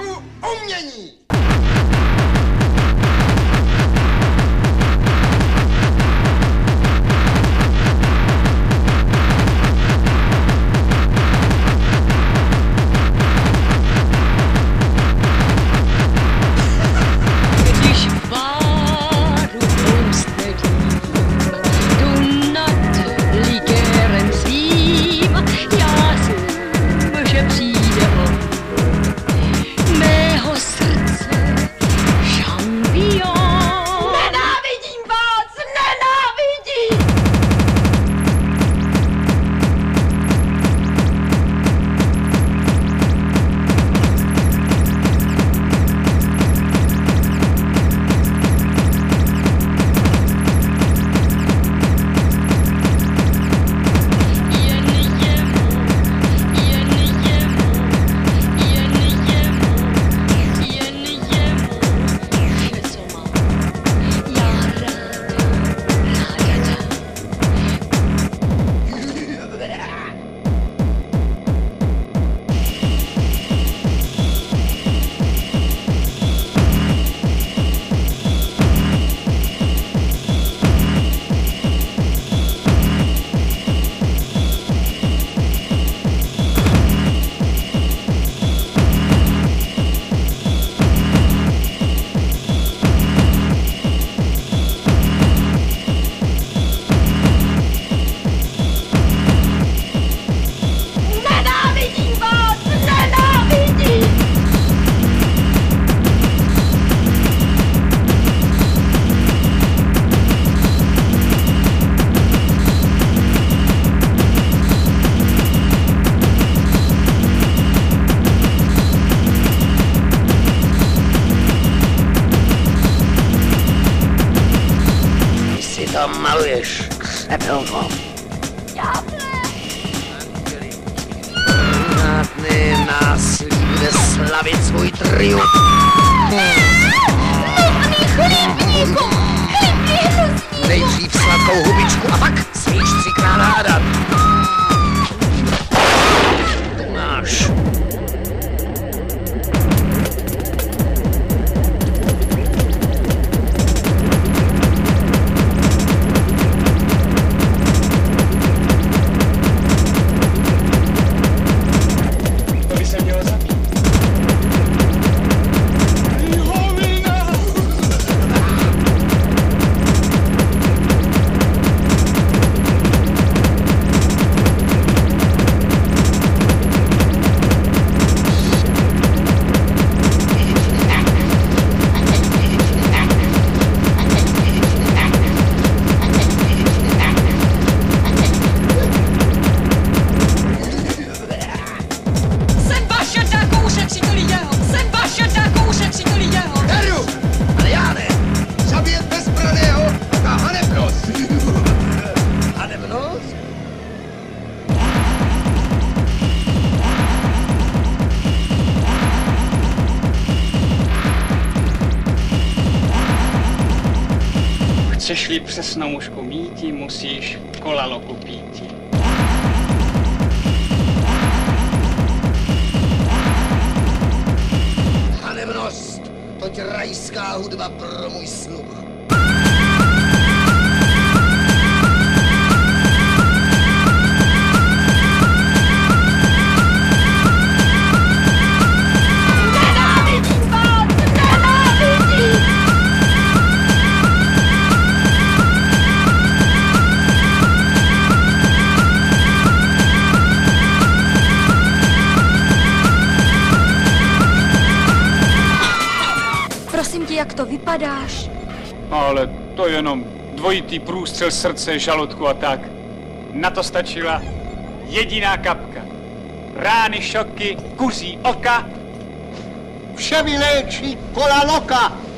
trošku umění. To maluješ, křepelko. Znátný násilí bude slavit svůj triumf. Nudný chlípníku! Chlípni hnusný! Nejdřív sladkou hubičku a pak smíš 3krát hádat. Tu máš. Chceš-li přesnou mužku míti, musíš kolaloku píti. Hanebnost, toť rajská hudba pro můj sluch. Prosím tě, jak to vypadáš? Ale to je jenom dvojitý průstřel srdce, žaludku a tak. Na to stačila jediná kapka. Rány, šoky, kuří oka. Vše vyléčí kolaloka.